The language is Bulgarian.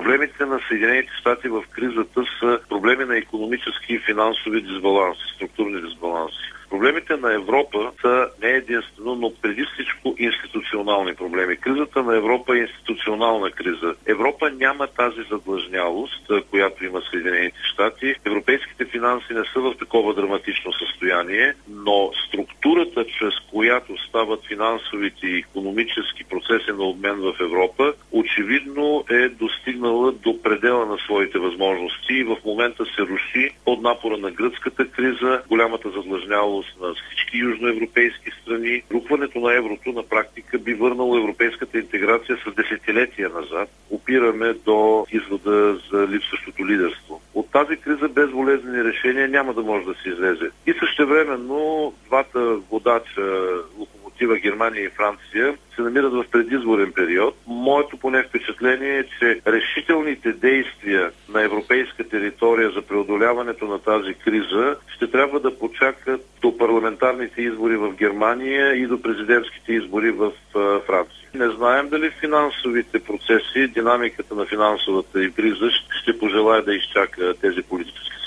Проблемите на Съединените щати в кризата са проблеми на икономически и финансови дисбаланси, структурни дисбаланси. Проблемите на Европа са не единствено, но преди всичко институционални проблеми. Кризата на Европа е институционална криза. Европа няма тази задлъжнялост, която има Съединените щати. Европейските финанси не са в такова драматично състояние, но структурата, чрез която стават финансовите и икономически процеси на обмен в Европа, очевидно е достигнала до предела на своите възможности и в момента се руши под напора на гръцката криза, голямата задлъжнялост на всички южноевропейски страни. Рухването на еврото на практика би върнало европейската интеграция с десетилетия назад. Опираме до извода за липсващото лидерство. От тази криза без болезнени решения няма да може да се излезе. И същевременно двата водача, локомотива Германия и Франция, се намират в предизборен период. Моето поне впечатление е, че решителните действия на европейска територия за преодоляването на тази криза ще трябва да почакат до парламентарните избори в Германия и до президентските избори в Франция. Не знаем дали финансовите процеси, динамиката на финансовата криза ще пожелае да изчака тези политически